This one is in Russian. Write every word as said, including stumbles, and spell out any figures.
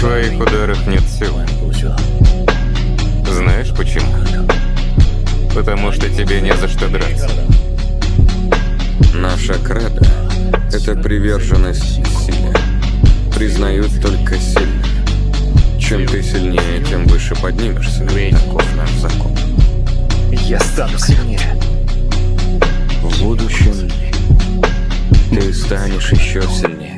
твоих ударах нет силы. Знаешь почему? Потому что тебе не за что драться. Наша кредо — это приверженность силе. Признают только сильных. Чем ты сильнее, тем выше поднимешься. Таков наш закон. Я стану сильнее. В будущем ты станешь еще сильнее.